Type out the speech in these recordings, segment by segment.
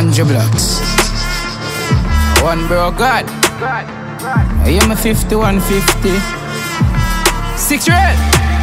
100 blocks. One bro God. I am a 50, 150. 6 red.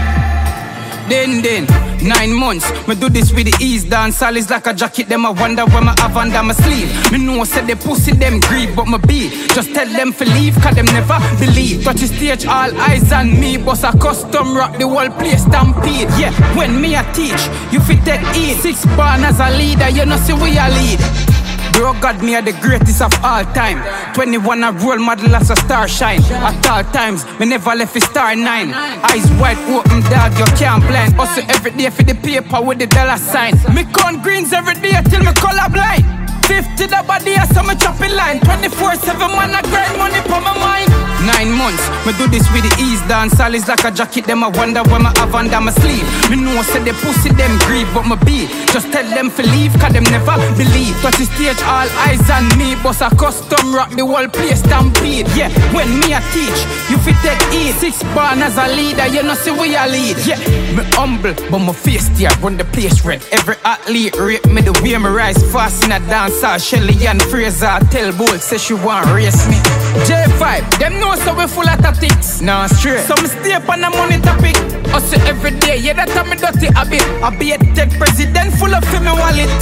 Then 9 months, me do this with the ease. Dance all is like a jacket, them I wonder where my have under my sleeve. Me know said they pussy them grieve, but me be just tell them to leave, cause them never believe. Touch the stage, all eyes on me, boss a custom rock the whole place stampede. Yeah, when me a teach, you fit take heed. 6 born as a leader, you know see we a lead. Bro God, me are the greatest of all time. 21 a role model as a star shine. At all times, me never left a star 9. Eyes wide open, dog, you can't blind. Also every day for the paper with the dollar sign. Me count greens every day till me color blind. 50 the body, so me chopping line. 24/7 man, I grind money for my mind. 9 months, me do this with the ease. Dance all is like a jacket, them I wonder where my have under my sleeve. Me know say they pussy them grieve, but me be just tell them to leave, cause them never believe. Touch the stage, all eyes on me, boss a custom rock the whole place stampede. Yeah, when me a teach, you fit take heed. 6 born as a leader, you know see we a lead. Yeah, me humble, but my face there run the place red. Every athlete rate me the way me rise fast in a dance. Shelly and Fraser tell Bolt say she want race me. J5, them know so we full of tactics. Nah, straight. So me stay up on the money topic. Also every day, yeah, that time me dirty habit. I be a tech president full of me wallet.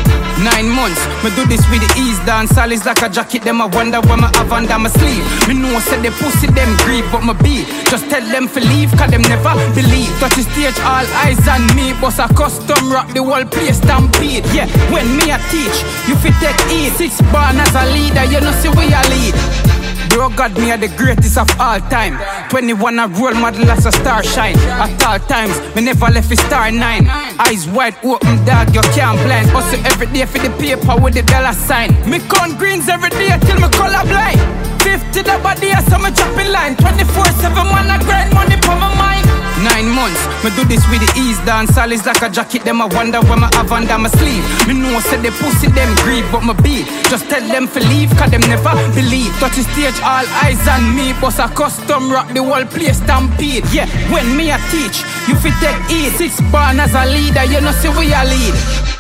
9 months, me do this with the ease. Dance all is like a jacket, them I wonder where my have under my sleeve. Me know say they pussy them grieve, but me be just tell them to leave, cause them never believe. Touch the stage, all eyes on me, boss a custom rock the whole place stampede. Yeah, when me a teach, you fit take heed. 6 born as a leader, you know see we a lead. Bro God, me are the greatest of all time. 21 a role model as a star shine. At all times, me never left a star 9. Eyes wide open, dog, you can't blind. Also every day for the paper with the dollar sign. Me count greens every day till me color blind. 50 the body, so me chopping line. 24/7 man, I grind money for my mind. 9 months, me do this with the ease. Dance all is like a jacket, them I wonder where my have under my sleeve. Me know say they pussy them grieve, but me be just tell them to leave, cause them never believe. Touch the stage, all eyes on me, boss a custom rock the whole place stampede. Yeah, when me a teach, you fit take heed. 6 born as a leader, you know see we a lead.